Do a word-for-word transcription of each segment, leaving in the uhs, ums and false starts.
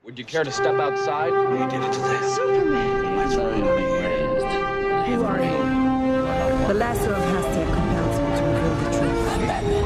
Would you care to step outside? You did it today. Superman. My son will be raised. Who are you? The Lasso of Hastia compels me to reveal the truth. I'm Batman.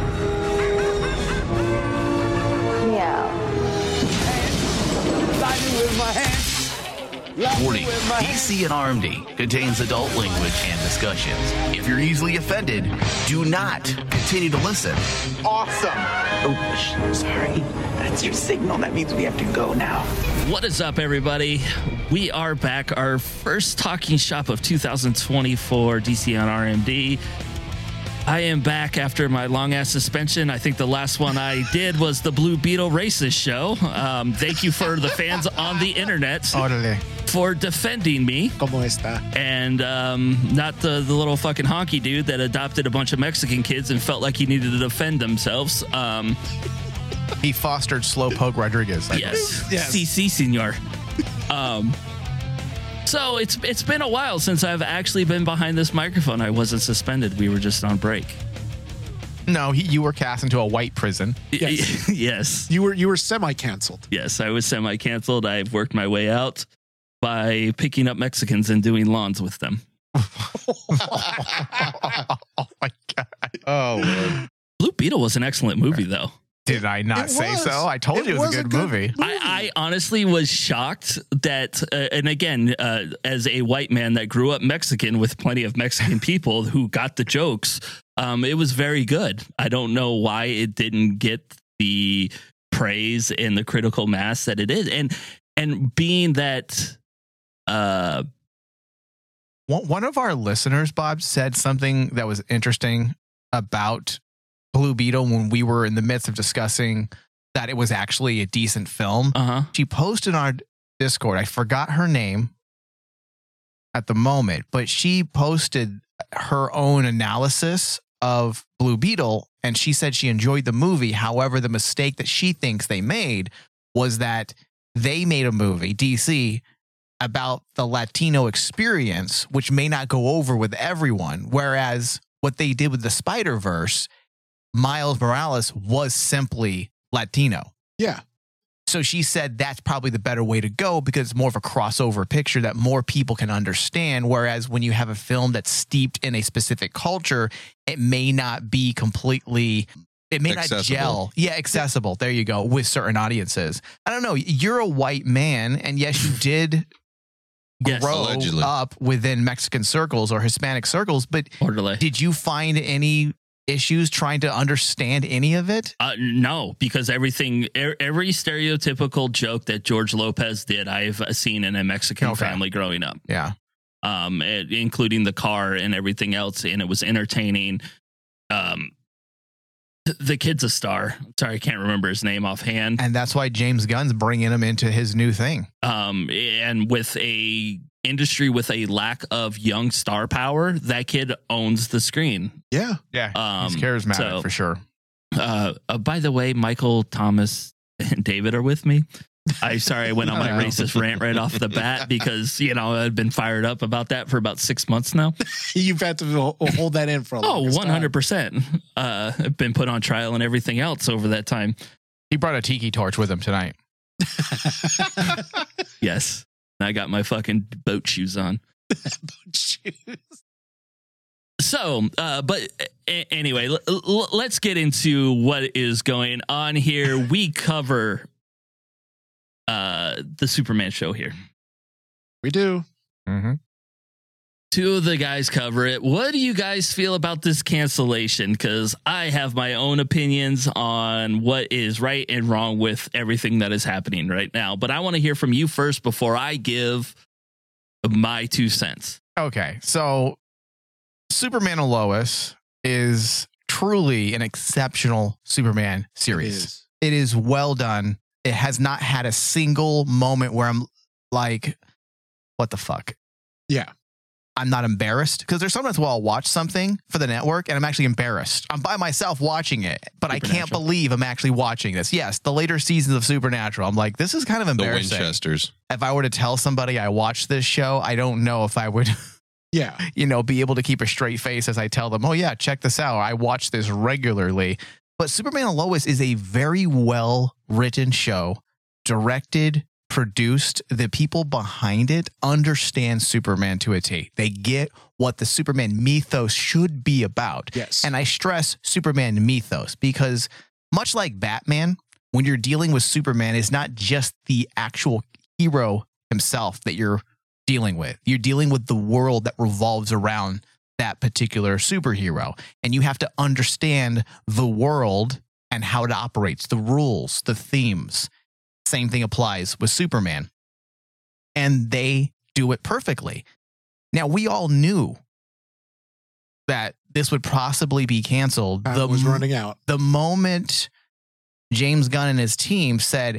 Meow. Lightning with my hands. Warning, D C and R M D contains adult language and discussions. If you're easily offended, do not continue to listen. Awesome. Oh, sh- sorry. That's your signal. That means we have to go now. What is up, everybody? We are back. Our first talking shop of two thousand twenty-four, D C and R M D. I am back after my long-ass suspension. I think the last one I did was the Blue Beetle Racist show. Um, thank you for the fans on the internet Órale. for defending me. ¿Cómo está? And um, not the, the little fucking honky dude that adopted a bunch of Mexican kids and felt like he needed to defend themselves. Um, He fostered Slowpoke Rodriguez. I yes. Yes. Si, si, senor. Um, so it's it's been a while since I've actually been behind this microphone. I wasn't suspended. We were just on break. No, he, you were cast into a white prison. Yes. yes. You were you were semi-canceled. Yes, I was semi-canceled. I've worked my way out by picking up Mexicans and doing lawns with them. Oh my god! Oh, Lord. Blue Beetle was an excellent movie, though. Did I not It say was. so? I told It you it was, was a a good, good movie. I, I honestly was shocked that, uh, and again, uh, as a white man that grew up Mexican with plenty of Mexican people who got the jokes, um, it was very good. I don't know why it didn't get the praise and the critical mass that it is, and and being that, uh, One one of our listeners, Bob, said something that was interesting about Blue Beetle when we were in the midst of discussing that it was actually a decent film. uh huh, She posted on our Discord. I forgot her name at the moment, but she posted her own analysis of Blue Beetle, and she said she enjoyed the movie. However, the mistake that she thinks they made was that they made a movie, D C, about the Latino experience, which may not go over with everyone. Whereas what they did with the Spider-Verse, Miles Morales was simply Latino. Yeah. So she said that's probably the better way to go because it's more of a crossover picture that more people can understand. Whereas when you have a film that's steeped in a specific culture, it may not be completely, it may Accessible. not gel. Yeah, accessible. There you go. With certain audiences. I don't know. You're a white man, and yes, you did Yes. grow Allegedly. up within Mexican circles or Hispanic circles, but orderly. did you find any issues trying to understand any of it? Uh, no, because everything, er, every stereotypical joke that George Lopez did, I've seen in a Mexican Okay. family growing up, Yeah. um, it- including the car and everything else, and it was entertaining. Um, th- the kid's a star. Sorry, I can't remember his name offhand. And that's why James Gunn's bringing him into his new thing. Um, and with a industry with a lack of young star power, that kid owns the screen. Yeah. Yeah. Um, He's charismatic so- for sure. Uh, uh, by the way, Michael, Thomas, and David are with me. I'm sorry I went on my Oh, no. racist rant right off the bat because, you know, I'd been fired up about that for about six months now. You've had to ho- hold that in for a Oh, long one hundred percent. Uh, I've been put on trial and everything else over that time. He brought a tiki torch with him tonight. Yes. And I got my fucking boat shoes on. So, uh, but a- anyway, l- l- let's get into what is going on here. We cover uh, the Superman show here. We do. Mm-hmm. Two of the guys cover it. What do you guys feel about this cancellation? Because I have my own opinions on what is right and wrong with everything that is happening right now. But I want to hear from you first before I give my two cents. Okay. So Superman and Lois is truly an exceptional Superman It series. is. It is well done. It has not had a single moment where I'm like, what the fuck? Yeah. I'm not embarrassed because there's sometimes where I'll watch something for the network and I'm actually embarrassed. I'm by myself watching it, but I can't Supernatural. believe I'm actually watching this. Yes, the later seasons of Supernatural. I'm like, this is kind of The embarrassing. Winchesters. If I were to tell somebody I watched this show, I don't know if I would, Yeah. you know, be able to keep a straight face as I tell them, oh yeah, check this out. I watch this regularly. But Superman and Lois is a very well written show, directed, produced, the people behind it understand Superman to a T. They get what the Superman mythos should be about. Yes. And I stress Superman mythos because much like Batman, when you're dealing with Superman, it's not just the actual hero himself that you're dealing with. You're dealing with the world that revolves around that particular superhero. And you have to understand the world and how it operates, the rules, the themes. Same thing applies with Superman. And they do it perfectly. Now, we all knew that this would possibly be canceled. Time The was m- running out. The moment James Gunn and his team said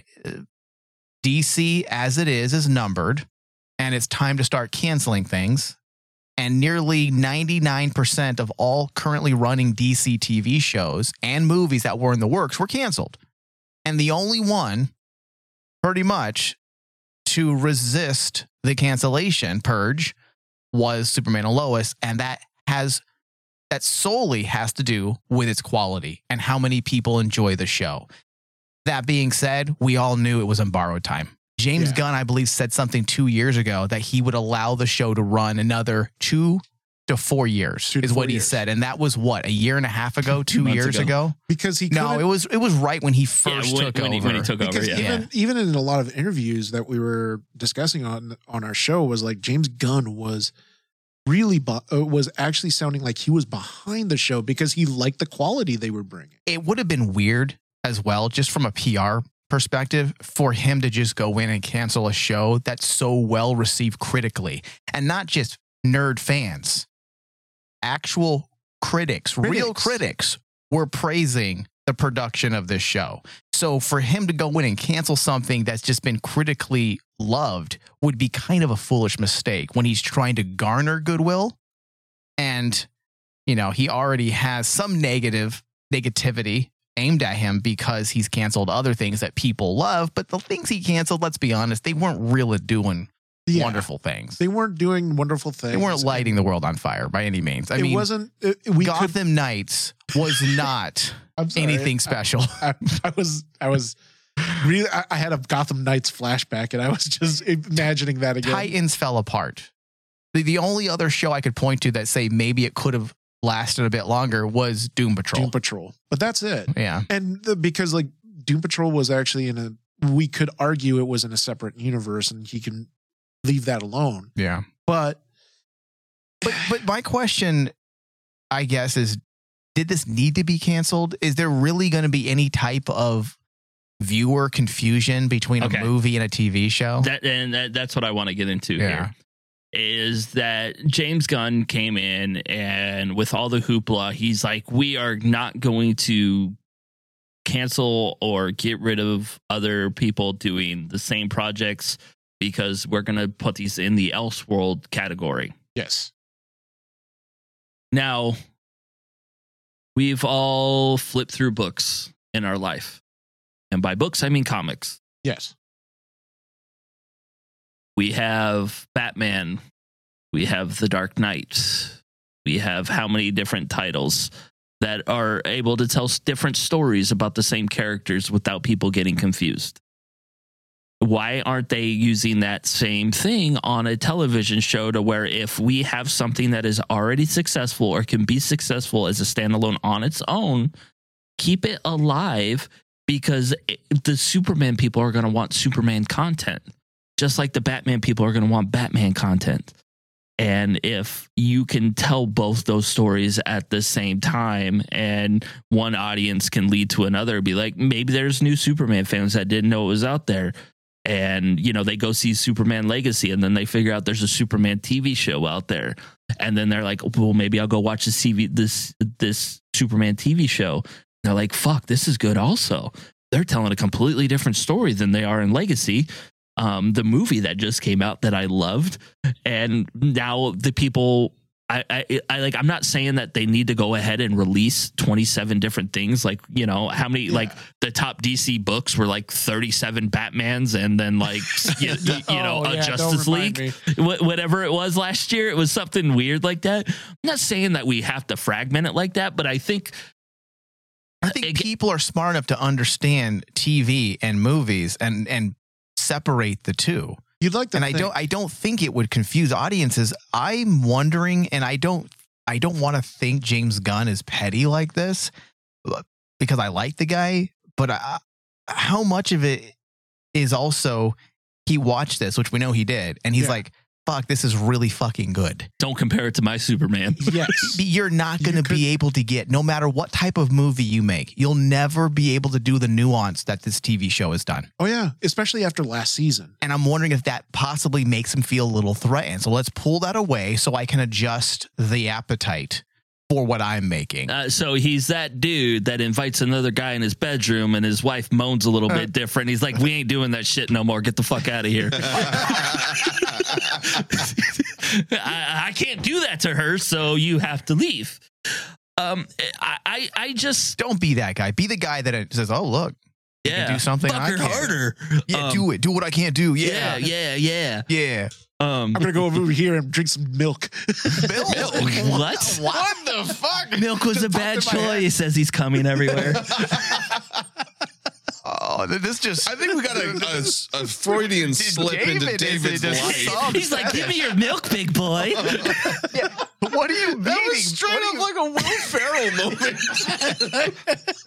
D C as it is is numbered and it's time to start canceling things, and nearly ninety-nine percent of all currently running D C T V shows and movies that were in the works were canceled. And the only one pretty much to resist the cancellation purge was Superman and Lois, and that has that solely has to do with its quality and how many people enjoy the show. That being said, we all knew it was on borrowed time. James Yeah. Gunn, I believe, said something two years ago that he would allow the show to run another two to four years, Two to is four what he years. said. And that was what, a year and a half ago, two months years ago. ago? Because he No, couldn't- it was it was right when he first when, took when he, over. when he took over. because Yeah. even even in a lot of interviews that we were discussing on on our show was like James Gunn was really bu- uh, was actually sounding like he was behind the show because he liked the quality they were bringing. It would have been weird as well, just from a P R perspective, for him to just go in and cancel a show that's so well received critically, and not just nerd fans, actual critics, real Critics. critics were praising the production of this show. So for him to go in and cancel something that's just been critically loved would be kind of a foolish mistake when he's trying to garner goodwill. And, you know, he already has some negative negativity aimed at him because he's canceled other things that people love. But the things he canceled, let's be honest, they weren't really doing Yeah. wonderful things. They weren't doing wonderful things. They weren't lighting the world on fire by any means. I it mean, wasn't. It, we Gotham could. Knights was not I'm sorry. anything special. I, I was. I was. Really, I, I had a Gotham Knights flashback, and I was just imagining that again. Titans fell apart. The, the only other show I could point to that say maybe it could have lasted a bit longer was Doom Patrol. Doom Patrol, but that's it. Yeah. And the, because like Doom Patrol was actually in a, we could argue it was in a separate universe, and he can leave that alone. Yeah. But But but my question, I guess, is did this need to be canceled? Is there really going to be any type of viewer confusion between Okay. a movie and a T V show? That and that, that's what I want to get into Yeah. here. Is that James Gunn came in and with all the hoopla, he's like, we are not going to cancel or get rid of other people doing the same projects because we're going to put these in the Elseworld category. yes, Now, we've all flipped through books in our life. And by books, I mean comics. yes, We have Batman. We have The Dark Knight. We have how many different titles that are able to tell s- different stories about the same characters without people getting confused. Why aren't they using that same thing on a television show to where if we have something that is already successful or can be successful as a standalone on its own, keep it alive because it, the Superman people are going to want Superman content, just like the Batman people are going to want Batman content. And if you can tell both those stories at the same time and one audience can lead to another, be like, maybe there's new Superman fans that didn't know it was out there. And, you know, they go see Superman Legacy and then they figure out there's a Superman T V show out there. And then they're like, well, maybe I'll go watch this T V, this, this Superman T V show. They're like, fuck, this is good also. They're telling a completely different story than they are in Legacy. Um, the movie that just came out that I loved. And now the people, I, I, I like, I'm not saying that they need to go ahead and release twenty-seven different things. Like, you know, how many, like the top D C books were like thirty-seven Batmans and then like, you, you, you know, Oh, a yeah, don't Justice remind League, me. Wh- whatever it was last year. It was something weird like that. I'm not saying that we have to fragment it like that, but I think I think Ag- people are smart enough to understand T V and movies and and separate the two. You'd like to And think, I don't I don't think it would confuse audiences. I'm wondering, and I don't I don't want to think James Gunn is petty like this because I like the guy, but I, how much of it is also he watched this, which we know he did, and he's Yeah. like, fuck, this is really fucking good. Don't compare it to my Superman. yes. You're not going You to could- be able to get, no matter what type of movie you make, you'll never be able to do the nuance that this T V show has done. Oh yeah, especially after last season. And I'm wondering if that possibly makes him feel a little threatened. So let's pull that away so I can adjust the appetite for what I'm making. Uh, so he's that dude that invites another guy in his bedroom and his wife moans a little bit different. He's like, we ain't doing that shit no more. Get the fuck out of here. I, I can't do that to her, so you have to leave. Um, I, I, I just, Don't be that guy. Be the guy that says, oh, look, you yeah, can do something fuck I her can't. harder. Yeah, Um, do it. Do what I can't do. Yeah, Yeah. yeah, yeah. Yeah. Um, I'm gonna go over here and drink some milk. Milk. what? What the fuck? Milk was a bad choice as he's coming everywhere. Oh, this just. I think we got a, a, a Freudian slip into David is David's just life. some He's like, give me your milk, big boy. What are you meaning? That was straight up like a Will Ferrell moment.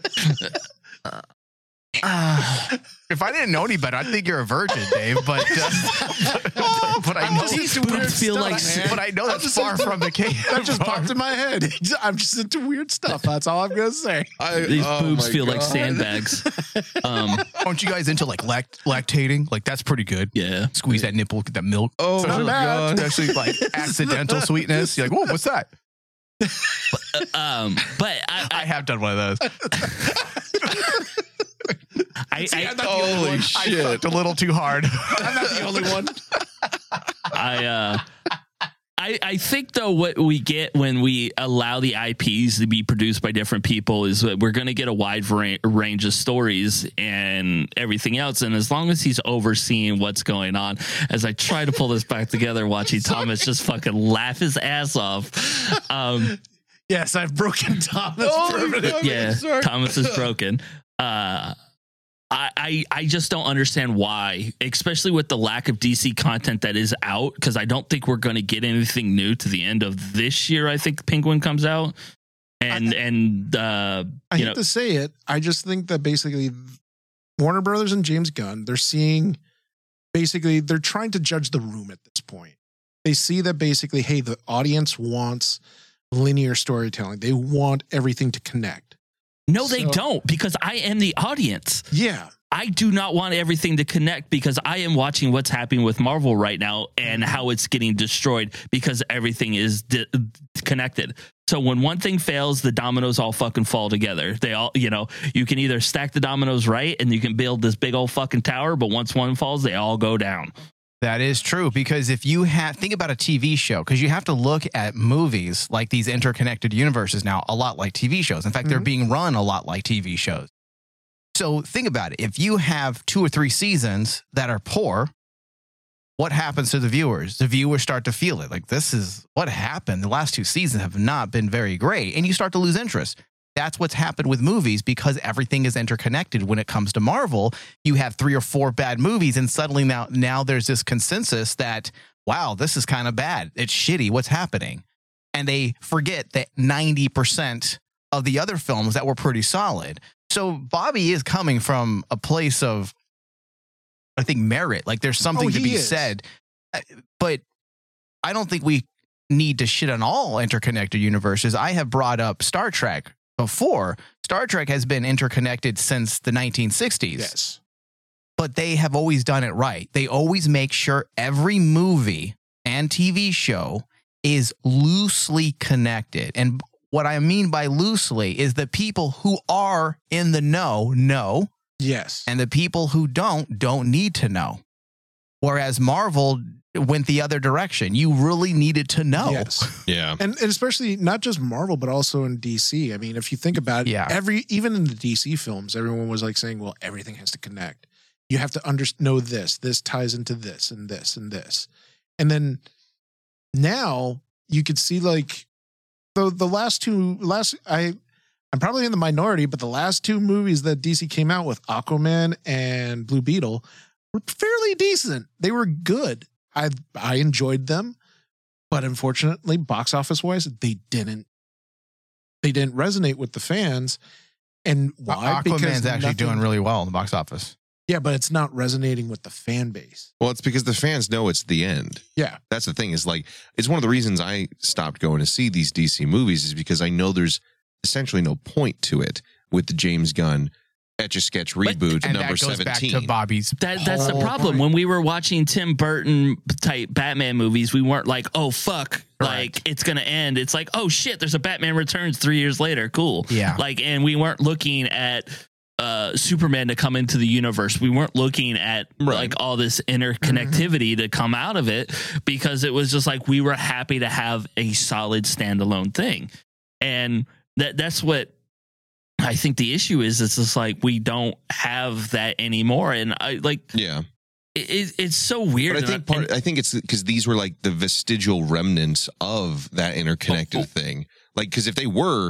Uh, if I didn't know any better, I'd think you're a virgin, Dave. But uh, but, but I know These boobs feel like but I know that's far from the case. That just popped in my head. I'm just into weird stuff. That's all I'm gonna say. I, these oh boobs my feel like God. sandbags. Um, Aren't you guys into like lact- lactating? Like that's pretty good. yeah. Squeeze that nipple, get that milk. Oh Especially- my God. Especially like accidental sweetness. You're like, whoa, what's that? Um, but I, I have done one of those. I, I, Holy I shit. fucked a little too hard. I'm not the only one. I, uh, I, I think though what we get when we allow the I Ps to be produced by different people is that we're going to get a wide va- range of stories and everything else. And as long as he's overseeing what's going on, as I try to pull this back together, watching Thomas just fucking laugh his ass off. Um, Yes, I've broken Thomas. Oh, permanently. yeah, sorry. Thomas is broken. Uh, I, I I just don't understand why, especially with the lack of D C content that is out, because I don't think we're going to get anything new to the end of this year. I think Penguin comes out, and I- and uh, I you hate know, to say it. I just think that basically Warner Brothers and James Gunn, they're seeing basically they're trying to judge the room at this point. They see that basically, hey, the audience wants linear storytelling. They want everything to connect. no, they so- don't, because I am the audience. Yeah. I do not want everything to connect because I am watching what's happening with Marvel right now and how it's getting destroyed because everything is di- connected. So when one thing fails, the dominoes all fucking fall together. They all, you know, you can either stack the dominoes right and you can build this big old fucking tower, but once one falls, they all go down. That is true, because if you have think about a T V show, because you have to look at movies like these interconnected universes now a lot like T V shows. In fact, they're Mhm. being run a lot like T V shows. So think about it. If you have two or three seasons that are poor, what happens to the viewers? The viewers start to feel it. Like, this is what happened. The last two seasons have not been very great. And you start to lose interest. That's what's happened with movies because everything is interconnected. When it comes to Marvel, you have three or four bad movies, and suddenly now, now there's this consensus that, wow, this is kind of bad. It's shitty. What's happening? And they forget that ninety percent of the other films that were pretty solid. So Bobby is coming from a place of, I think, merit. Like there's something Oh, to he be is. said. Uh, But I don't think we need to shit on all interconnected universes. I have brought up Star Trek before. Star Trek has been interconnected since the nineteen sixties. Yes. But they have always done it right. They always make sure every movie and T V show is loosely connected. And what I mean by loosely is the people who are in the know know, Yes. and the people who don't don't need to know. Whereas Marvel went the other direction. You really needed to know. Yes. Yeah. And, and especially not just Marvel, but also in D C. I mean, if you think about it, Yeah. every even in the D C films, everyone was like saying, well, everything has to connect. You have to under, know this. This ties into this and this and this. And then now you could see like the the last two last I I'm probably in the minority, but the last two movies that D C came out with, Aquaman and Blue Beetle, were fairly decent. They were good. I I enjoyed them, but unfortunately, box office wise, they didn't. They didn't resonate with the fans. And why? Aquaman's actually nothing- doing really well in the box office. Yeah, but it's not resonating with the fan base. Well, it's because the fans know it's the end. Yeah. That's the thing, is like, it's one of the reasons I stopped going to see these D C movies, is because I know there's essentially no point to it with the James Gunn Etch-a-Sketch reboot And number that goes seventeen. back to Bobby's. That that's the whole problem. point. When we were watching Tim Burton type Batman movies, we weren't like, "Oh fuck, like it's gonna end." It's like, "Oh shit, there's a Batman Returns three years later." Cool. Yeah. Like, and we weren't looking at uh, Superman to come into the universe. We weren't looking at like all this interconnectivity Mm-hmm. to come out of it, because it was just like we were happy to have a solid standalone thing, and that that's what. I think the issue is it's just like we don't have that anymore, and I like Yeah. it, it's so weird. But I think part, I think it's because these were like the vestigial remnants of that interconnected Oh, oh. thing. Like, because if they were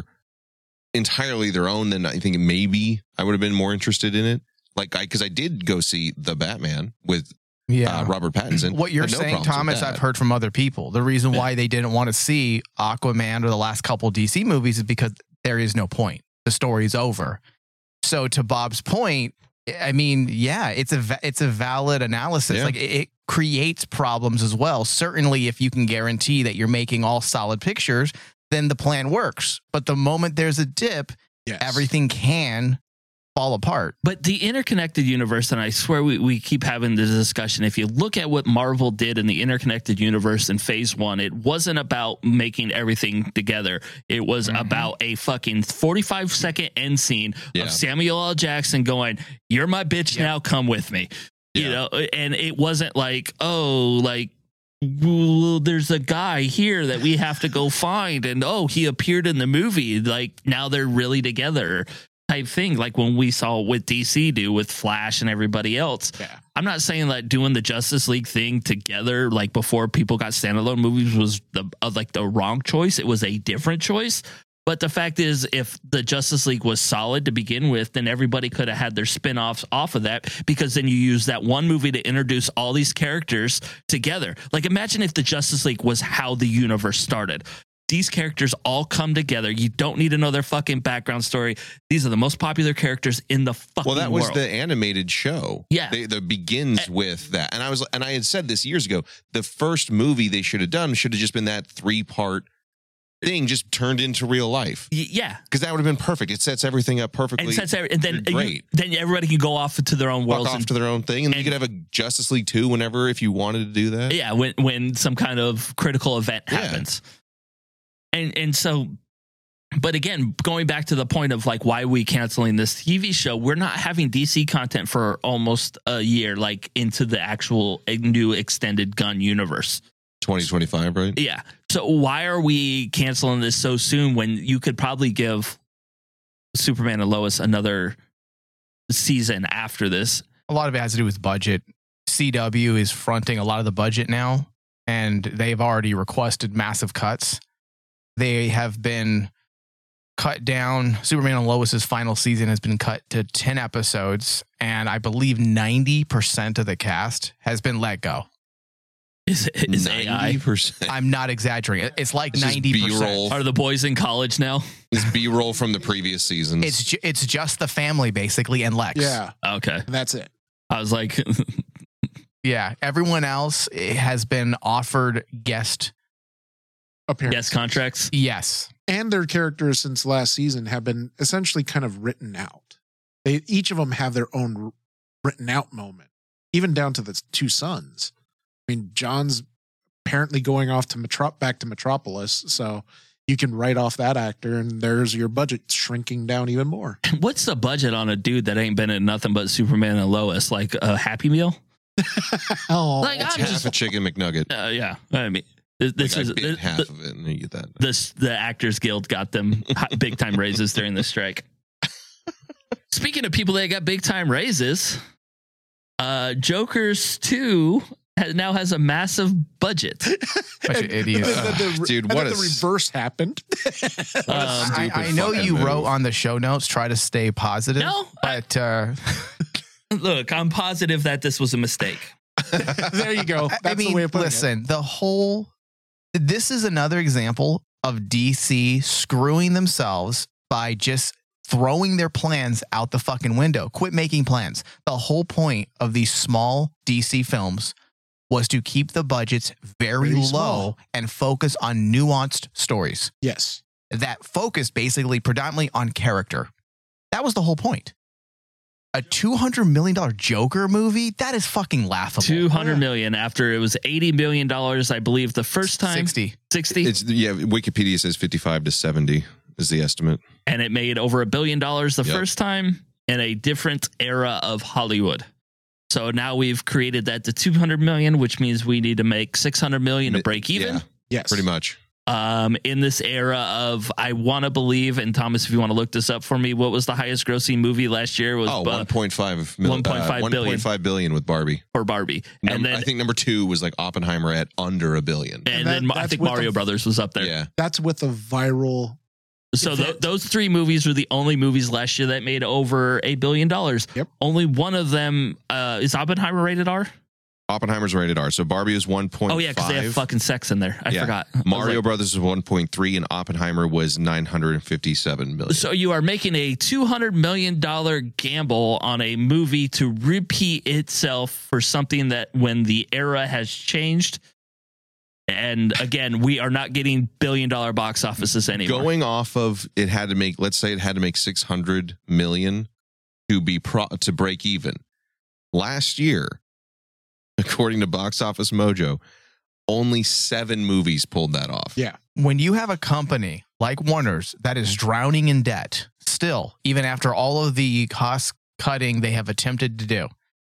entirely their own, then I think maybe I would have been more interested in it. Like, I because I did go see the Batman with Yeah. uh, Robert Pattinson. What you're Had no saying, problems with Thomas, that. I've heard from other people. The reason Yeah. why they didn't want to see Aquaman or the last couple D C movies is because there is no point. The story's over. So to Bob's point, I mean, yeah, it's a va- it's a valid analysis. Yeah. Like it, it creates problems as well. Certainly, if you can guarantee that you're making all solid pictures, then the plan works. But the moment there's a dip, Yes. everything can fall apart. But the interconnected universe, and I swear we, we keep having this discussion. If you look at what Marvel did in the interconnected universe in phase one, it wasn't about making everything together. It was Mhm. about a fucking forty-five second end scene Yeah. of Samuel L. Jackson going, "You're my bitch now, come with me." You Yeah. know, and it wasn't like, oh, like, well, there's a guy here that we have to go find, and oh, he appeared in the movie. Like, now they're really together. Type thing, like when we saw what D C do with Flash and everybody else. Yeah. I'm not saying that doing the Justice League thing together, like before people got standalone movies, was the uh, like the wrong choice. It was a different choice. But the fact is, if the Justice League was solid to begin with, then everybody could have had their spin-offs off of that, because then you use that one movie to introduce all these characters together. Like, imagine if the Justice League was how the universe started. These characters all come together. You don't need to know their fucking background story. These are the most popular characters in the fucking Well, that was world. the animated show. Yeah. They, that begins with that. And I was, and I had said this years ago, the first movie they should have done should have just been that three part thing just turned into real life. Y- yeah. Because that would have been perfect. It sets everything up perfectly. And, sets every, and then You're you, great. then everybody can go off to their own Walk worlds. off And, to their own thing, and, then you and- could have a Justice League two whenever, if you wanted to do that. yeah, when when some kind of critical event Yeah. happens. And and so, but again, going back to the point of like why we canceling this T V show, we're not having D C content for almost a year, like into the actual uh, new extended Gun universe. twenty twenty-five, right? Yeah. So why are we canceling this so soon when you could probably give Superman and Lois another season after this? A lot of it has to do with budget. C W is fronting a lot of the budget now, and they've already requested massive cuts. They have been cut down. Superman and Lois's final season has been cut to ten episodes, and I believe ninety percent of the cast has been let go. Is is A I? ninety percent. I'm not exaggerating. It's like It's just ninety B-roll. percent. Are the boys in college now? This B-roll from the previous seasons. It's ju- it's just the family basically and Lex. Yeah. Okay. And that's it. I was like, Yeah. Everyone else has been offered guest. Apparently. yes, contracts. Yes. And their characters since last season have been essentially kind of written out. They each of them have their own r- written out moment, even down to the two sons. I mean, John's apparently going off to Metrop back to Metropolis, so you can write off that actor, and there's your budget shrinking down even more. What's the budget on a dude that ain't been in nothing but Superman and Lois? Like a Happy Meal? Oh, Like, It's I'm half just- a chicken McNugget. Uh, yeah. I mean, this, this Like, is I bit this, half the, of it, and you get that. this the Actors Guild got them big time raises during the strike. Speaking of people that got big time raises, uh, Joker's two has, now has a massive budget. Bunch of idiots. And then the- Dude, and what then a the s- reverse happened. Um, I, Stupid I know fucking you move. wrote on the show notes, try to stay positive. No, I- but uh, Look, I'm positive that this was a mistake. There you go. That's I mean, the way of putting listen, the whole, this is another example of D C screwing themselves by just throwing their plans out the fucking window. Quit making plans. The whole point of these small D C films was to keep the budgets very, Very low small. and focus on nuanced stories it. Yes. that focus basically predominantly on character. That was the whole point. A two hundred million dollars Joker movie? That is fucking laughable. Two hundred million after it was eighty million dollars, I believe, the first time. sixty. sixty. It's yeah. Wikipedia says fifty-five to seventy is the estimate. And it made over a billion dollars the Yep. first time in a different era of Hollywood. So now we've created that to two hundred million, which means we need to make six hundred million to break even. Yeah, Yes. pretty much. Um, in this era of, I want to believe, and Thomas, if you want to look this up for me, what was the highest grossing movie last year? Was Oh, uh, one point five mil, one point five uh, billion. one point five billion with Barbie. for Barbie, Num- and then I think number two was like Oppenheimer at under a billion. and, And that- then I that's think with Mario the- Brothers was up there. Yeah, That's with a viral. So th- event. those three movies were the only movies last year that made over a billion dollars. Yep. Only one of them uh, is Oppenheimer rated R. Oppenheimer's rated R. So Barbie is one point five. Oh yeah, because they have fucking sex in there. I Yeah. forgot. I was Mario like- Brothers is one point three, and Oppenheimer was nine hundred fifty-seven million. So you are making a two hundred million dollars gamble on a movie to repeat itself for something that when the era has changed. And again, we are not getting billion dollar box offices anymore. Going off of it had to make, let's say it had to make six hundred million to be pro, to break even. Last year, according to Box Office Mojo, only seven movies pulled that off. Yeah. When you have a company like Warner's that is drowning in debt, still, even after all of the cost cutting they have attempted to do,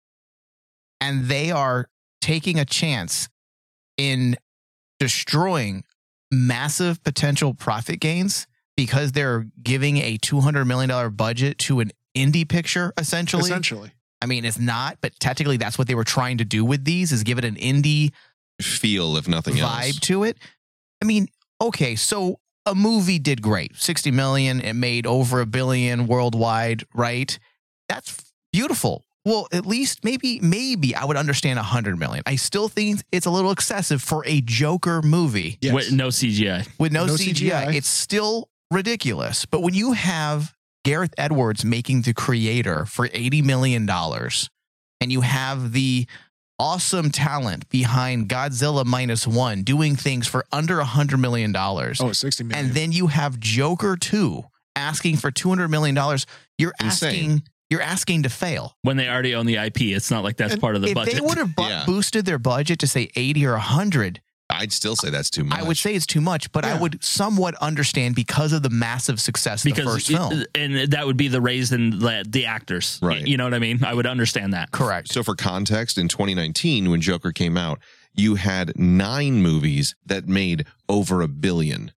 and they are taking a chance in destroying massive potential profit gains because they're giving a two hundred million dollars budget to an indie picture, essentially. Essentially. I mean, it's not, but technically that's what they were trying to do with these, is give it an indie Feel, if nothing vibe else. to it. I mean, okay, so a movie did great. sixty million, it made over a billion worldwide, right? That's beautiful. Well, at least maybe maybe I would understand one hundred million. I still think it's a little excessive for a Joker movie Yes. With no C G I. with no, No C G I. C G I. It's still ridiculous. But when you have Gareth Edwards making The Creator for eighty million dollars, and you have the awesome talent behind Godzilla Minus One doing things for under one hundred million dollars, Oh, sixty million. and then you have Joker two asking for two hundred million dollars, you're Insane. asking you're asking to fail. When they already own the I P, it's not like that's And part of the If budget. they would have bu- Yeah. boosted their budget to say eighty or one hundred, I'd still say that's too much. I would say it's too much, but I Yeah. would somewhat understand because of the massive success of the because first film. it- and that would be the raise in the, the actors. Right. You know what I mean? I would understand that. Correct. So for context, in twenty nineteen, when Joker came out, you had nine movies that made over a billion.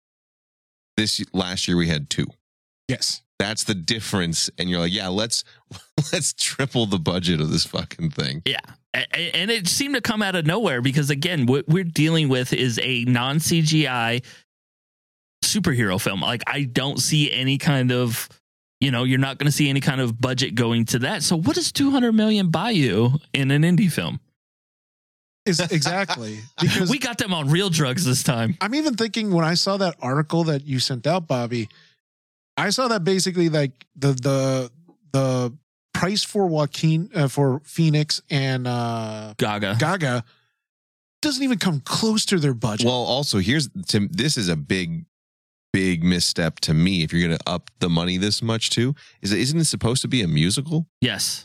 This last year we had two. yes. That's the difference. And you're like, yeah, let's let's triple the budget of this fucking thing. Yeah. A- a- And it seemed to come out of nowhere because, again, what we're dealing with is a non C G I superhero film. Like, I don't see any kind of, you know, you're not going to see any kind of budget going to that. So, what does two hundred million buy you in an indie film? Is exactly because We got them on real drugs this time. I'm even thinking when I saw that article that you sent out, Bobby, I saw that basically like the the the price for Joaquin uh, for Phoenix and uh, Gaga. Gaga doesn't even come close to their budget. Well, also here's to, this is a big, big misstep to me. If you're going to up the money this much too, is it, isn't it supposed to be a musical? Yes.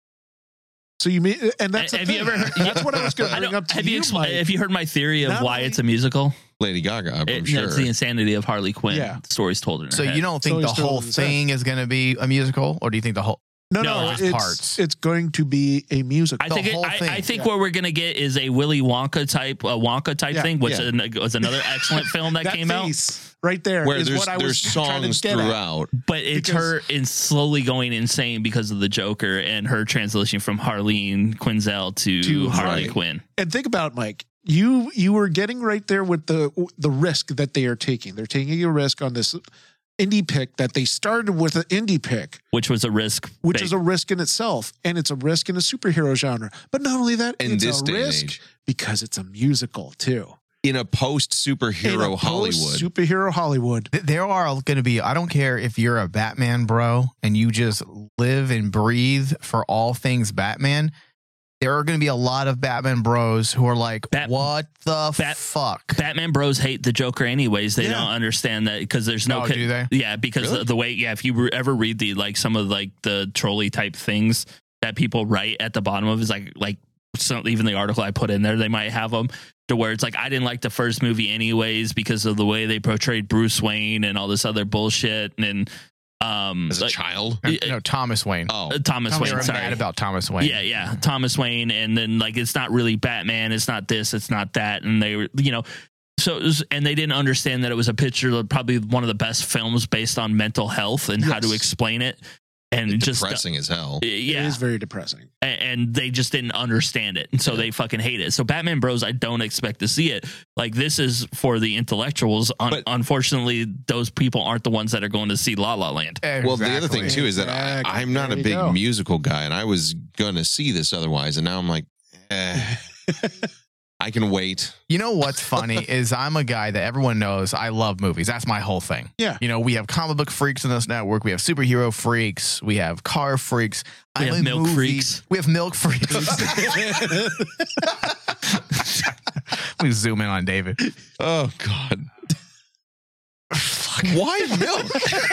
so you mean, and that's the Have you thing. ever heard- That's what I was going to I bring don't- up to have you, you, expl- Mike. have you heard my theory of Not why only- it's a musical? Lady Gaga, I'm It, sure. That's the insanity of Harley Quinn. Yeah. Stories told in her So head. you don't think So the he's still whole in his head. thing is going to be a musical, or do you think the whole? No, No, no, just it's, parts. it's going to be a musical. I think it, whole I, thing, I think yeah. what we're gonna get is a Willy Wonka type, a Wonka type Yeah, thing, which yeah. an- was another excellent film that, that came out. face right there Where is there's what I there's was trying to songs get at. throughout. But it's Because- her in slowly going insane because of the Joker and her translation from Harleen Quinzel to, To Harley Right. Quinn. And think about Mike. You you were getting right there with the the risk that they are taking. They're taking a risk on this indie pick that they started with an indie pick, which was a risk, which ba- is a risk in itself, and it's a risk in a superhero genre. But not only that, In it's this a day and risk age. because it's a musical too. In a post In superhero a Hollywood. superhero Hollywood. Th- There are going to be, I don't care if you're a Batman bro and you just live and breathe for all things Batman. There are going to be a lot of Batman bros who are like, Bat- what the Bat- fuck? Batman bros hate the Joker anyways. They Yeah. don't understand that because there's no. No, do they? Yeah, because Really? the, the way. Yeah, if you re- ever read the like some of like the trolley type things that people write at the bottom of is like like some, even the article I put in there, they might have them to where it's like I didn't like the first movie anyways because of the way they portrayed Bruce Wayne and all this other bullshit and um As a like, child? No, Yeah. no, Thomas Wayne. Oh. uh, Thomas They Wayne. were Sorry, mad about Thomas Wayne. Yeah, yeah, Thomas Wayne, and then like it's not really Batman, it's not this, it's not that, and they were, you know, so it was, and they didn't understand that it was a picture of probably one of the best films based on mental health and how to Yes. explain it, and It's just depressing as hell. It yeah, is very depressing. a- and they just didn't understand it, and so they fucking hate it. So Batman Bros, I don't expect to see it. Like this is for the intellectuals. Un- But- unfortunately, those people aren't the ones that are going to see La La Land. Well, the other thing Exactly. too is that Exactly. I, I'm not There a you big go. musical guy, and I was gonna see this otherwise, and now I'm like, eh, I can wait. You know what's funny is I'm a guy that everyone knows I love movies. That's my whole thing. Yeah. You know, we have comic book freaks in this network. We have superhero freaks. We have car freaks. We I'm have a milk movie- freaks. We have milk freaks. We zoom in on David. Oh God. Why milk?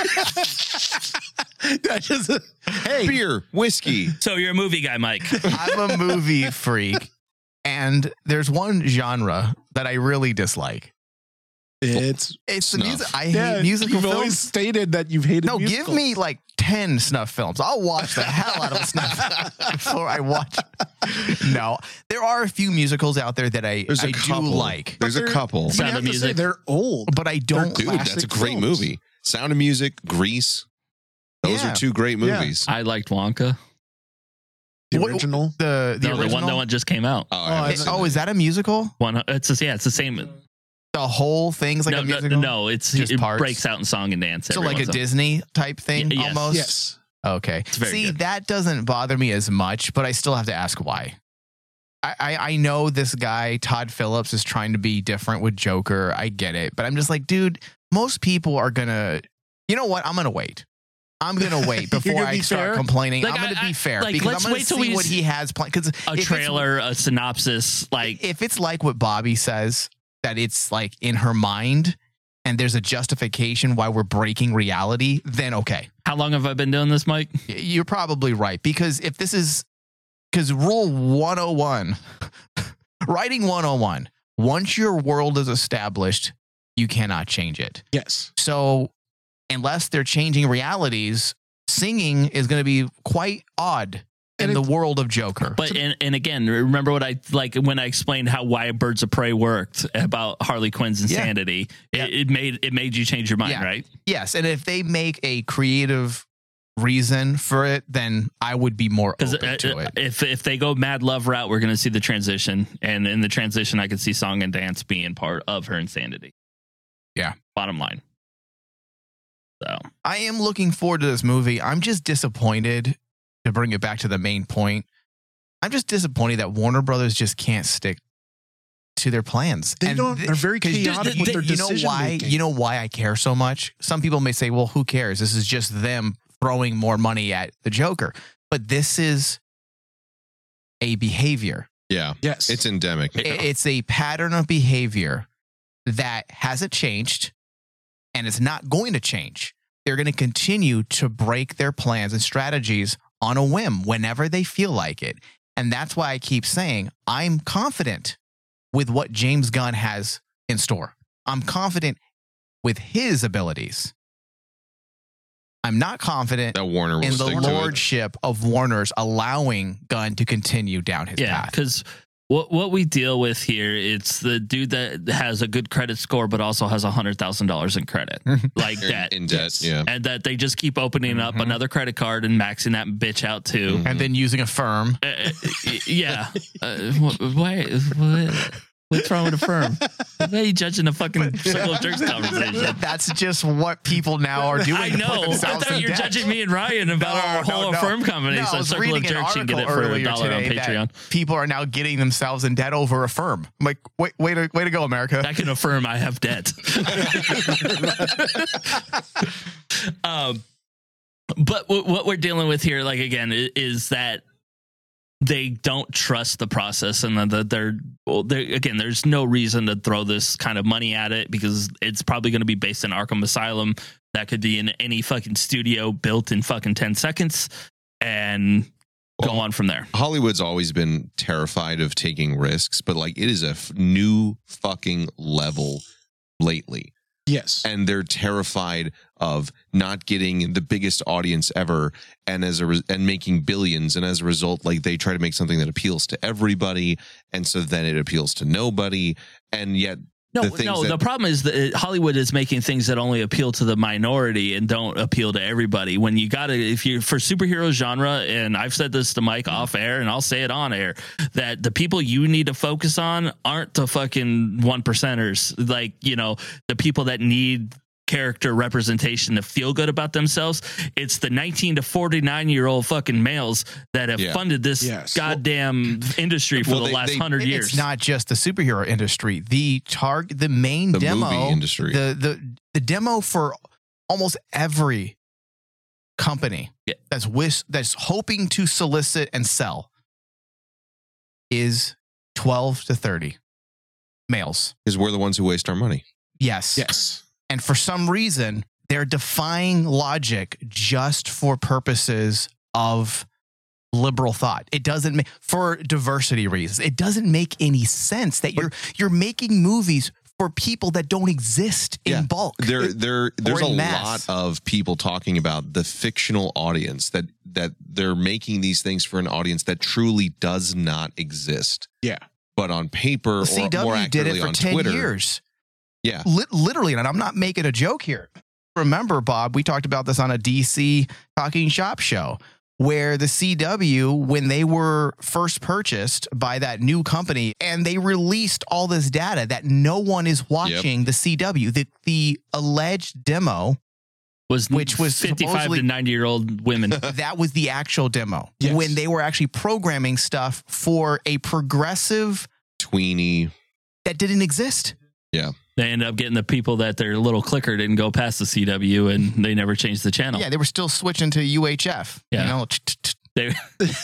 That's just a- hey, Beer, whiskey. So you're a movie guy, Mike. I'm a movie freak, and there's one genre that I really dislike. it's It's the Snuff. music. I yeah. hate musical You've films. always stated that you've hated. No, musicals. give me like ten snuff films. I'll watch the hell out of snuff before I watch. No, there are a few musicals out there that I, There's a I couple. do like, There's a they're- couple. But you Sound have of to say Music. they're old. but I don't. Dude, that's a classic great films. movie. Sound of Music, Grease. Those Yeah. are two great Yeah. movies. I liked Wonka. The What- original. the the no, original. the one that one just came out. Oh, I Oh, haven't I- seen oh, it. is that a musical? One, it's just, yeah, it's the same. The whole thing's like no, a no, musical. no, it's Just it parts? breaks out in song and dance. So every like a once in Disney type thing, Y- yes. almost. Yes. Okay. very See, good. that doesn't bother me as much, but I still have to ask why. I, I, I know this guy, Todd Phillips, is trying to be different with Joker. I get it. But I'm just like, dude, most people are going to, you know what? I'm going to wait. I'm going to wait before gonna I be start fair? complaining. Like, I'm going to I- be fair like, because let's I'm going wait to till see we what s- he has planned. Because a trailer, a synopsis, like if it's like what Bobby says, that it's like in her mind and there's a justification why we're breaking reality, then okay. how long have I been doing this, Mike? Y- You're probably right. Because if this is, because rule one oh one, writing one oh one, once your world is established, you cannot change it. Yes. So unless they're changing realities, singing is going to be quite odd in And the it- world of Joker. But and, and again, remember what I like when I explained how why Birds of Prey worked about Harley Quinn's insanity. Yeah. It, it made it made you change your mind, Yeah. right? Yes, and if they make a creative reason for it, then I would be more Because open to it. if if they go Mad Love route, we're going to see the transition, and in the transition, I could see song and dance being part of her insanity. Yeah. Bottom line. So I am looking forward to this movie. I'm just disappointed, to bring it back to the main point. I'm just disappointed that Warner Brothers just can't stick to their plans. They And don't. th- They're very 'cause you- chaotic they- with you, their you know decision why? making. You know why I care so much? Some people may say, "Well, who cares? This is just them throwing more money at the Joker." But this is a behavior. Yeah, Yes. it's endemic. I- It's a pattern of behavior that hasn't changed and it's not going to change. They're going to continue to break their plans and strategies on a whim whenever they feel like it. And that's why I keep saying I'm confident with what James Gunn has in store. I'm confident with his abilities. I'm not confident That Warner will in the stick to it. lordship of Warner's allowing Gunn to continue down his yeah, path. because what what we deal with here, it's the dude that has a good credit score, but also has a hundred thousand dollars in credit, like In- that, in debt. Yeah, and that they just keep opening up Mhm. another credit card and maxing that bitch out too. Mhm. And then using a firm. Uh, uh, yeah. Uh, wh- why? What, What's wrong with Affirm? Why are you judging a fucking Circle of Jerks conversation? That's just what people now are doing. I to put know. I themselves thought in you were debt. judging me and Ryan about No, our whole no, no. Affirm company. No, I so was Circle of reading an Jerks, you can get it article for a earlier dollar on today that Patreon. people are now getting themselves in debt over Affirm. I'm like, wait, way to, way to go, America. I can affirm I have debt. um, but w- what we're dealing with here, like, again, i- is that they don't trust the process, and that they're, well, they're again, there's no reason to throw this kind of money at it because it's probably going to be based in Arkham Asylum. That could be in any fucking studio built in fucking ten seconds and go Well, on from there. Hollywood's always been terrified of taking risks, but like it is a f- new fucking level lately. Yes. And they're terrified of not getting the biggest audience ever, and as a re- and making billions, and as a result, like they try to make something that appeals to everybody, and so then it appeals to nobody, and yet No, the things no. that- The problem is that Hollywood is making things that only appeal to the minority and don't appeal to everybody. When you got to, if you for superhero genre, and I've said this to Mike off air, and I'll say it on air, that the people you need to focus on aren't the fucking one percenters. Like, you know, the people that need character representation to feel good about themselves. It's the nineteen to forty-nine year old fucking males that have Yeah. funded this Yes. goddamn industry for Well, the they- last they- hundred years. It's not just the superhero industry. The target, the main The demo, movie industry. the the the demo for almost every company Yeah. that's wish that's hoping to solicit and sell is twelve to thirty males. because we're the ones who waste our money. Yes. Yes. And for some reason, they're defying logic just for purposes of liberal thought. It doesn't make for diversity reasons. It doesn't make any sense that you're you're making movies for people that don't exist in Yeah. bulk. There, there, there's a in mass. lot of people talking about the fictional audience that that they're making these things for an audience that truly does not exist. Yeah. But on paper, or C more W did accurately it for on ten Twitter, years. yeah, Lit literally, and I'm not making a joke here. Remember, Bob, we talked about this on a D C Talking Shop show where the C W, when they were first purchased by that new company, and they released all this data that no one is watching the C W, the, the alleged demo, was which was fifty-five supposedly- to ninety year old women. that was the actual demo. Yes. When they were actually programming stuff for a progressive tweeny. that didn't exist. They end up getting the people that their little clicker didn't go past the C W, and they never changed the channel. Yeah, they were still switching to U H F. Yeah. You know, They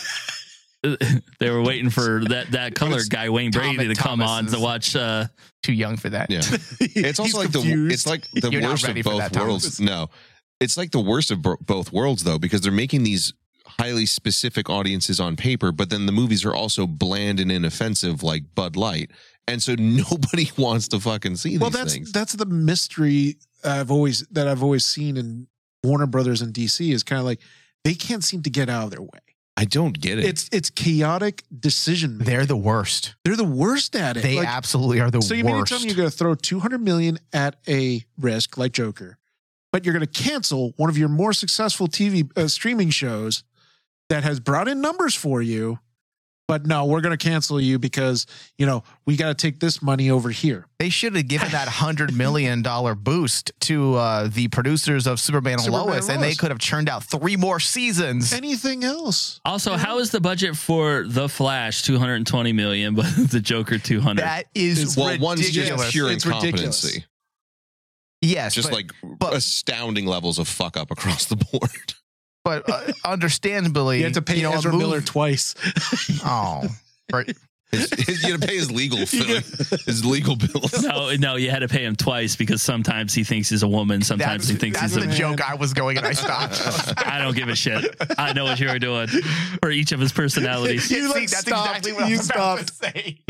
they were waiting for that that color guy Wayne Brady Tom- to come on Thomas to is- watch. Uh, too young for that. Yeah, it's also like the it's like the You're not worst of ready for both that, Thomas. worlds. No, it's like the worst of bo- both worlds though, because they're making these highly specific audiences on paper, but then the movies are also bland and inoffensive like Bud Light, and so nobody wants to fucking see Well, these that's things. that's the mystery I've always that I've always seen in Warner Brothers and D C is kind of like they can't seem to get out of their way. I don't get it. It's it's chaotic decision making. They're the worst. They're the worst at it. They Like, absolutely are the so you mean to worst. tell me you're going to throw two hundred million at a risk like Joker, but you're going to cancel one of your more successful T V uh, streaming shows that has brought in numbers for you, but no, we're going to cancel you because, you know, we got to take this money over here. They should have given that hundred million dollar boost to uh, the producers of Superman and Superman Lois, and and they Lois. could have churned out three more seasons. Anything else? also, how is the budget for The Flash two hundred twenty million, but the Joker two hundred? That is well, ridiculous. one's just pure It's ridiculous. incompetency, Yes, just but, like but- astounding levels of fuck up across the board. but uh, understandably, You have to pay you know, a Ezra move- Miller twice. Oh, right. His, his, you got to pay his legal fee, his legal bills. No, no, you had to pay him twice because sometimes he thinks he's a woman, sometimes That's, he thinks that's he's the a. joke I was going, and I stopped. I don't give a shit. I know what you were doing for each of his personalities. You like, that's stopped. exactly what I You was about to say.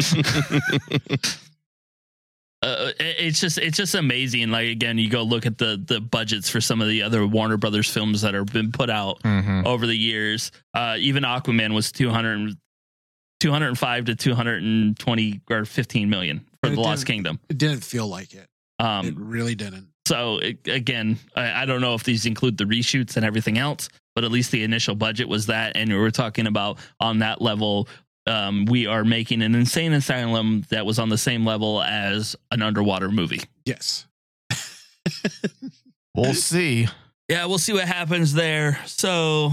Uh, it- it's just it's just amazing. Like, again, you go look at the the budgets for some of the other Warner Brothers films that have been put out Mhm. over the years. Uh, even Aquaman was two hundred, two hundred five to two hundred twenty or fifteen million for It The Lost didn't- Kingdom. It didn't feel like it. It Um, really didn't. so it, again, I, I don't know if these include the reshoots and everything else, but at least the initial budget was that. And we were talking about on that level, um, we are making an insane asylum that was on the same level as an underwater movie. Yes. We'll see. Yeah, we'll see what happens there. So,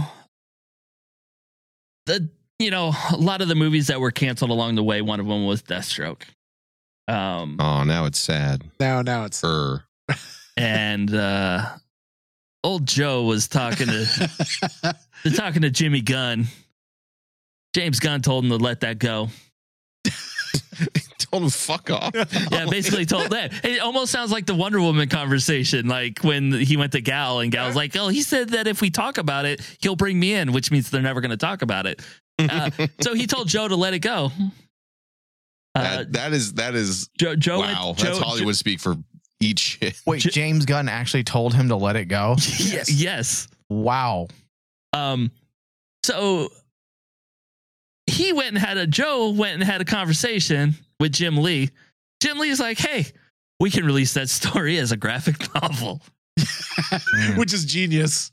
the you know, a lot of the movies that were canceled along the way, one of them was Deathstroke. Um, Oh, now it's sad. Now, now it's. Er. and uh, old Joe was talking to talking to Jimmy Gunn. James Gunn told him to let that go. Told him fuck off. Yeah, basically told that. It almost sounds like the Wonder Woman conversation, like when he went to Gal and Gal's like, "Oh, he said that if we talk about it, he'll bring me in," which means they're never going to talk about it. Uh, so he told Joe to let it go. Uh, That, that is that is Joe, Joe wow. went, That's Joe, Hollywood speak for eat shit. Wait, J- James Gunn actually told him to let it go? Yes. yes. Wow. Um. So he went and had a Joe went and had a conversation with Jim Lee. Jim Lee's like, "Hey, we can release that story as a graphic novel." Which is genius.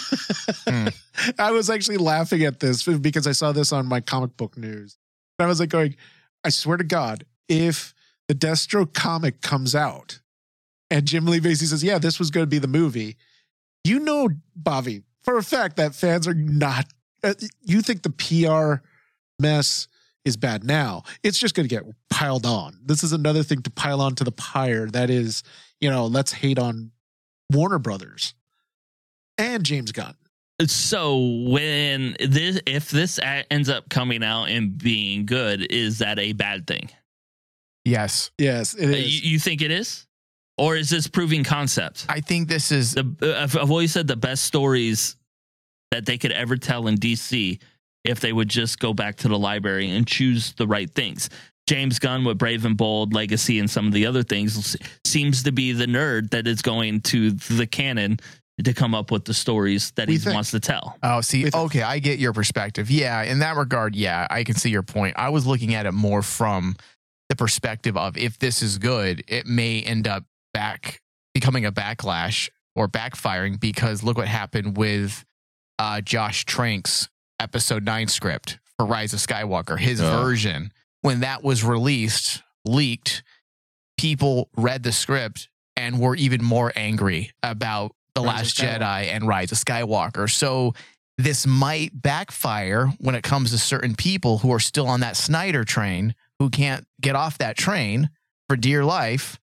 Mm. I was actually laughing at this because I saw this on my comic book news. And I was like going, I swear to God, if the Deathstroke comic comes out and Jim Lee basically says, yeah, this was going to be the movie, you know, Bobby, for a fact that fans are not, uh, you think the P R mess is bad now. It's just going to get piled on. This is another thing to pile on to the pyre. That is, you know, let's hate on Warner Brothers and James Gunn. So when this, if this a- ends up coming out and being good, is that a bad thing? Yes. Yes, it Uh, is. you, you think it is, or is this proving concept? I think this is The uh, I've, I've always said the best stories that they could ever tell in D C if they would just go back to the library and choose the right things. James Gunn with Brave and Bold, Legacy, and some of the other things seems to be the nerd that is going to the canon to come up with the stories that We he think. wants to tell. Oh, see, With- okay, I get your perspective. Yeah, in that regard, yeah, I can see your point. I was looking at it more from the perspective of if this is good, it may end up back becoming a backlash or backfiring because look what happened with uh, Josh Trank's episode nine script for Rise of Skywalker, his Oh. version. When that was released, leaked, people read the script and were even more angry about The Rise of Last Skywalker. Jedi and Rise of Skywalker. So this might backfire when it comes to certain people who are still on that Snyder train, who can't get off that train for dear life.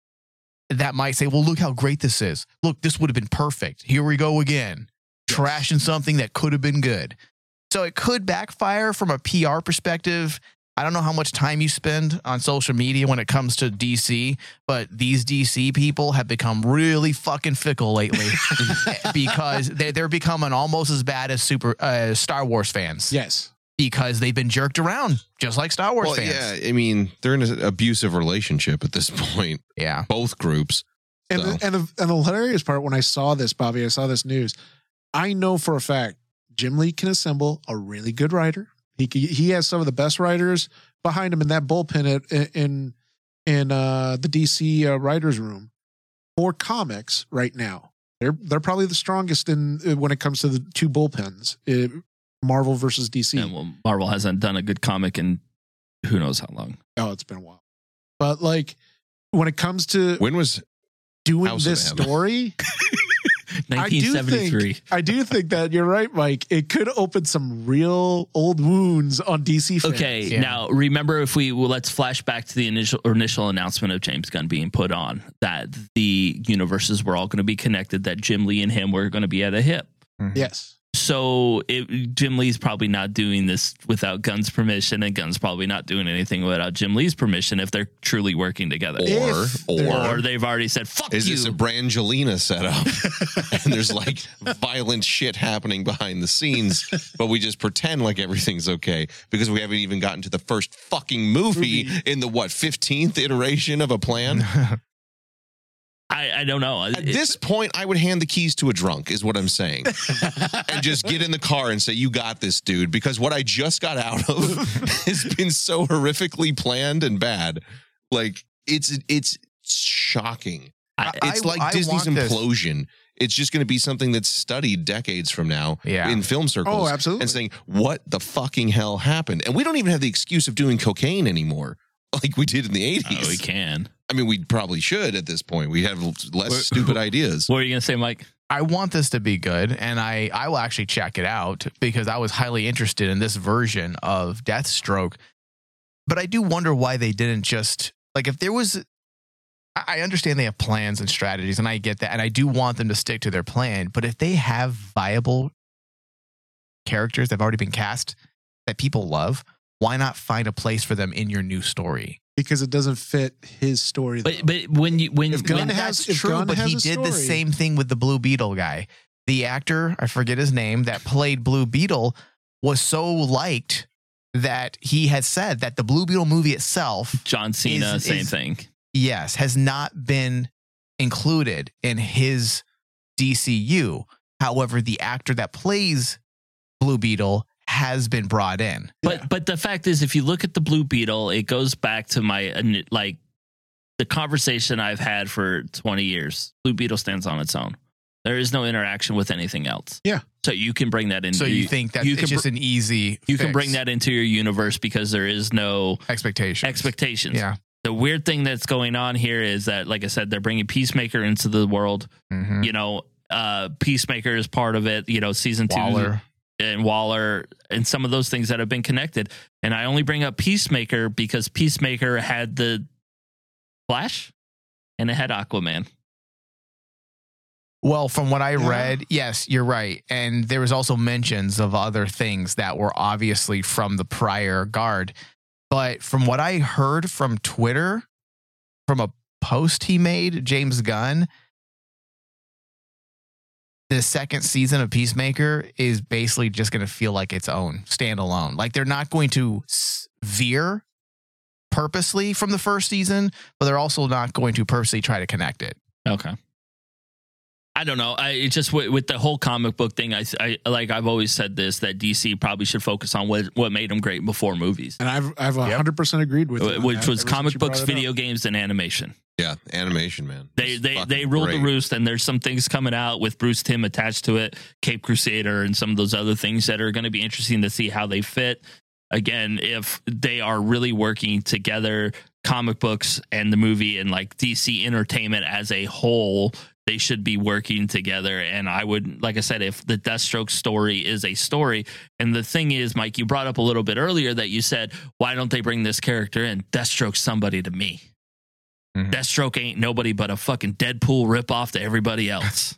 That might say, well, look how great this is. Look, this would have been perfect. Here we go again, trashing something that could have been good. So it could backfire from a P R perspective. I don't know how much time you spend on social media when it comes to D C, but these D C people have become really fucking fickle lately because they, they're becoming almost as bad as super uh, Star Wars fans Yes. because they've been jerked around just like Star Wars Well, fans. yeah, I mean, they're in an abusive relationship at this point. Yeah. Both groups. And, So. the, and, the, and the hilarious part, when I saw this, Bobby, I saw this news, I know for a fact Jim Lee can assemble a really good writer. He c- he has some of the best writers behind him in that bullpen at, in in uh, the D C uh, writers' room for comics right now. They're they're probably the strongest in uh, when it comes to the two bullpens, uh, Marvel versus D C. And well, Marvel hasn't done a good comic in who knows how long. Oh, it's been a while. But like when it comes to When was doing House of this M. story, nineteen seventy-three. I do think that you're right, Mike. It could open some real old wounds on D C fans. Okay, Yeah. now remember if we well, let's flash back to the initial initial announcement of James Gunn being put on that the universes were all going to be connected, that Jim Lee and him were going to be at a hip. Yes. So it, Jim Lee's probably not doing this without Gunn's permission, and Gunn's probably not doing anything without Jim Lee's permission if they're truly working together. or If they're- or Or they've already said, fuck is you. this a Brangelina setup? And there's like violent shit happening behind the scenes, but we just pretend like everything's okay because we haven't even gotten to the first fucking movie, Movie. in the what fifteenth iteration of a plan. I, I don't know. At this point, I would hand the keys to a drunk, is what I'm saying, and just get in the car and say, "You got this, dude." Because what I just got out of has been so horrifically planned and bad. Like it's it's shocking. I, It's I- like I Disney's want this. implosion. It's just going to be something that's studied decades from now Yeah. in film circles. Oh, absolutely. And saying, what the fucking hell happened? And we don't even have the excuse of doing cocaine anymore like we did in the eighties. oh, we can. I mean, we probably should at this point. We have less stupid ideas. What were you gonna say, Mike? I want this to be good, and I, I will actually check it out because I was highly interested in this version of Deathstroke. But I do wonder why they didn't just, like, if there was, I I understand they have plans and strategies, and I get that, and I do want them to stick to their plan. But if they have viable characters that have already been cast that people love, why not find a place for them in your new story? because it doesn't fit his story. But though. but when you when If Gunn when has- That's if true, Gunn but has he a did the story- same thing with the Blue Beetle guy. The actor, I forget his name, that played Blue Beetle was so liked that he had said that the Blue Beetle movie itself, John Cena, is- same is- thing. yes, has not been included in his D C U. However, the actor that plays Blue Beetle has been brought in. But but the fact is, if you look at the Blue Beetle, it goes back to my uh, like the conversation I've had for twenty years. Blue Beetle stands on its own. There is no interaction with anything else. Yeah. So you can bring that in. So you think that you it's can just br- an easy you can fix. bring that into your universe because there is no expectation. expectations. Yeah. The weird thing that's going on here is that, like I said, they're bringing Peacemaker into the world. Mhm. You know, uh, Peacemaker is part of it. You know, season two. Waller. And Waller and some of those things that have been connected. And I only bring up Peacemaker because Peacemaker had the Flash and it had Aquaman. Well, from what I Yeah. read, yes, you're right. And there was also mentions of other things that were obviously from the prior guard. But from what I heard from Twitter, from a post he made, James Gunn, the second season of Peacemaker is basically just going to feel like its own standalone. Like they're not going to s- veer purposely from the first season, but they're also not going to purposely try to connect it. Okay. I don't know. I it just with, with the whole comic book thing. I, I like I've always said this that D C probably should focus on what what made them great before movies, And I've I've one hundred percent agreed with you on which that was ever since comic you brought books, it video up. games, and animation. Yeah, animation, man. They It's they fucking they rule the great. roost, and there's some things coming out with Bruce Timm attached to it, Cape Crusader, and some of those other things that are going to be interesting to see how they fit. Again, if they are really working together, comic books and the movie and like D C Entertainment as a whole, they should be working together. And I would, like I said, if the Deathstroke story is a story, and the thing is, Mike, you brought up a little bit earlier that you said, why don't they bring this character in? Deathstroke's somebody to me. Mhm. Deathstroke ain't nobody but a fucking Deadpool ripoff to everybody else.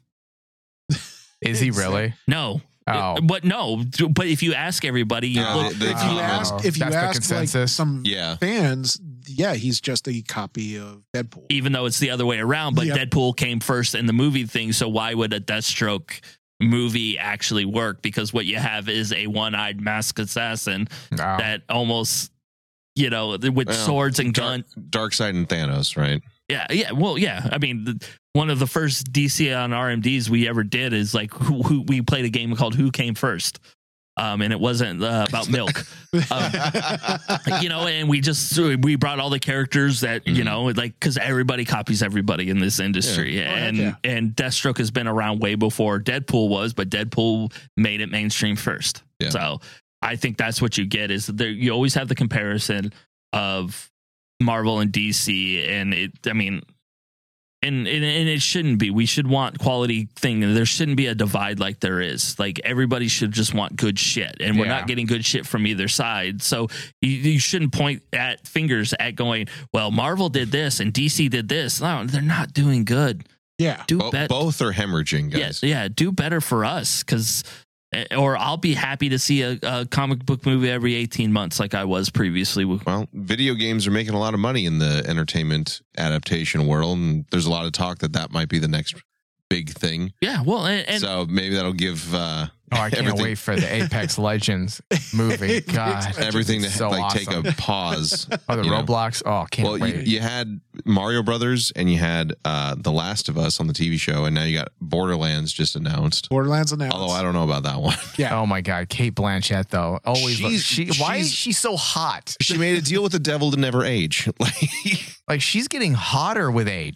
Is he really? No. Oh. But no, but if you ask everybody, you Yeah, look, they- they If you Oh, ask, if you that's the ask like consensus. some Yeah. fans, yeah, he's just a copy of Deadpool. even though it's the other way around, but Yep. Deadpool came first in the movie thing. So why would a Deathstroke movie actually work? Because what you have is a one-eyed masked assassin No. that almost, you know, with Well, swords and Dark, gun. Darkseid and Thanos, right? Yeah, yeah. Well, yeah. I mean, the, one of the first D C on R M Ds we ever did is like who, who we played a game called Who Came First. Um, and it wasn't uh, about milk, um, you know, and we just, we brought all the characters that, you Mhm. know, like, cause everybody copies everybody in this industry. Oh, heck and, yeah. and Deathstroke has been around way before Deadpool was, but Deadpool made it mainstream first. Yeah. So I think that's what you get is there, you always have the comparison of Marvel and D C, and it, I mean, and, and and it shouldn't be. We should want quality thing. There shouldn't be a divide like there is. Like everybody should just want good shit, and we're Yeah. not getting good shit from either side. So you, you shouldn't point at fingers at going, well, Marvel did this and D C did this. No, they're not doing good. Yeah. Do Bo- better. both are hemorrhaging, guys. Yeah, yeah, do better for us, because, or I'll be happy to see a, a comic book movie every eighteen months, like I was previously. Well, video games are making a lot of money in the entertainment adaptation world, and there's a lot of talk that that might be the next big thing. Yeah, well, and, and so maybe that'll give uh, Oh, I can't everything- wait for the Apex Legends movie. God, everything to so like awesome. take a pause. Oh, the you know. Roblox. Oh, can't Well, you, wait. you had Mario Brothers and you had uh, The Last of Us on the T V show, and now you got Borderlands just announced. Borderlands announced. Although I don't know about that one. Yeah. Oh my God, Kate Blanchett though. Always. look- She's- she, why is she's- she so hot? She made a deal with the devil to never age. Like, Like she's getting hotter with age.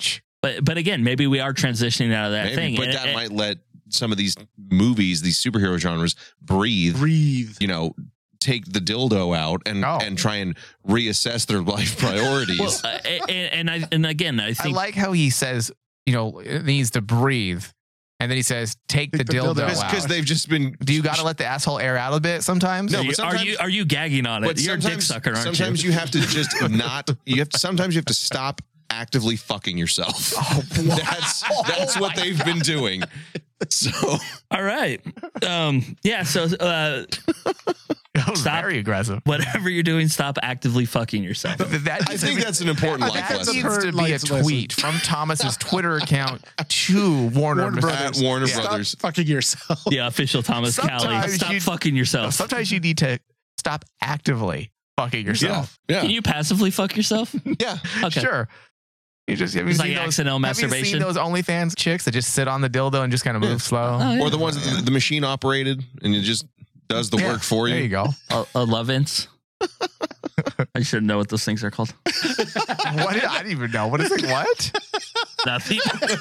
But but again, maybe we are transitioning out of that Maybe, thing. but And- that and- might let some of these movies, these superhero genres, breathe. Breathe. You know, take the dildo out and Oh. and try and reassess their life priorities. well, uh, and, and I and again, I I think like how he says, you know, it needs to breathe. And then he says, take, Take the, the dildo, dildo out. Because they've just been. Do you got to let the asshole air out a bit sometimes? No, are, you, but are sometimes- you are you gagging on it? But You're a dick sometimes, sucker, aren't sometimes you? you have to just not. You have to, sometimes you have to stop actively fucking yourself. Oh, that's that's what they've been doing. So All right. Um, yeah. So uh, That was Stop. very aggressive. whatever you're doing, stop actively fucking yourself. That I think that's an important I think life that's That a lesson. needs to be a Life lesson. tweet from Thomas's Twitter account to Warner, Warner Brothers. At Warner Yeah. Brothers. Stop fucking yourself. Yeah, official Thomas Callie. Sometimes Stop you- fucking yourself. Sometimes you need to stop actively fucking yourself. Yeah, Can you passively fuck yourself? yeah. Okay. Sure. You just have you It's seen like those, accidental have you masturbation. seen those OnlyFans chicks that just sit on the dildo and just kind of move slow? Oh, yeah. Or the ones that the machine operated and it just does the Yeah, work for you. There you go. A, a love-ins. I should know what those things are called. What did, I didn't even know. What is it? What? Nothing.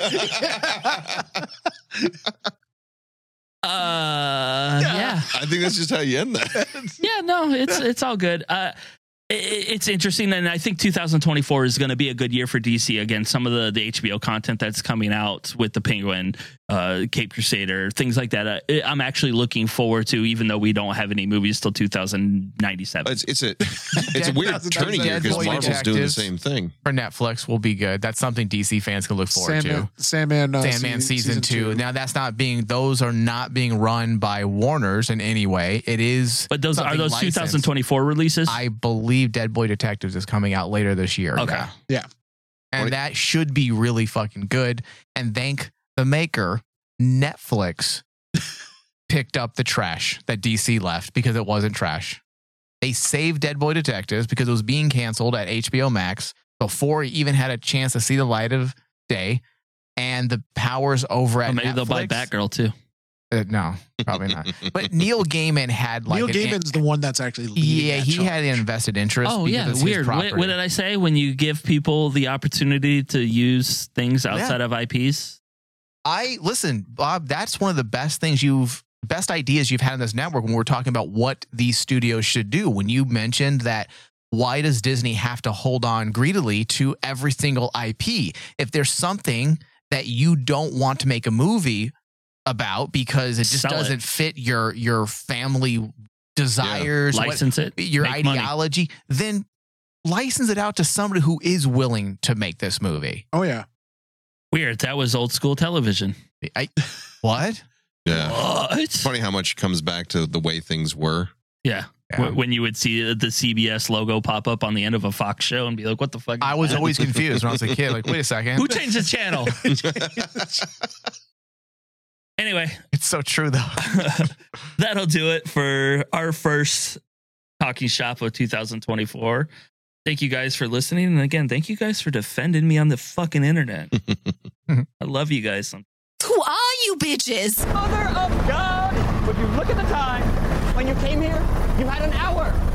uh, yeah. I think that's just how you end that. Yeah, no, it's it's all good. Uh, it, it's interesting, and I think two thousand twenty-four is going to be a good year for D C. Again, some of the, the H B O content that's coming out with the Penguin, uh, Cape Crusader, things like that. Uh, I'm actually looking forward to, even though we don't have any movies till two thousand ninety-seven. It's it's a it's a weird turning year because Deadpool Marvel's doing the Detectives. same thing. For Netflix will be good. That's something D C fans can look forward Sandman, to. Sandman, uh, Sandman se- season, two. Now that's not being; those are not being run by Warner's in any way. It is, But those are something those licensed. twenty twenty-four releases? I believe Dead Boy Detectives is coming out later this year. Okay. Yeah. Yeah. And that should be really fucking good. And thank the maker, Netflix picked up the trash that D C left because it wasn't trash. They saved Dead Boy Detectives because it was being canceled at H B O Max before it even had a chance to see the light of day. And the powers over at Or maybe they'll buy Netflix- Batgirl too. Uh, no, probably not. But Neil Gaiman had like Neil an- Gaiman's the one that's actually leading yeah, that he charge. had an invested interest. Oh because yeah, it's his weird. What, property. what did I say? When you give people the opportunity to use things outside of I Ps? I listen, Bob. That's one of the best things you've, best ideas you've had on this network when we're talking about what these studios should do. When you mentioned that, why does Disney have to hold on greedily to every single I P? If there's something that you don't want to make a movie about because it just Sell it. doesn't fit your your family desires, what- License it. your make money. ideology, then license it out to somebody who is willing to make this movie. Oh yeah. Weird. That was old school television. I, what? Yeah. What? It's funny how much comes back to the way things were. Yeah. Yeah. Wh- When you would see the C B S logo pop up on the end of a Fox show and be like, what the fuck? is I was that? always confused when I was a kid. Like, wait a second. Who changed the channel? Anyway, It's so true, though. that'll do it for our first Talking Shop of two thousand twenty-four. Thank you guys for listening. And again, thank you guys for defending me on the fucking internet. I love you guys. Who are you bitches? Mother of God! Would you look at the time? When you came here, you had an hour.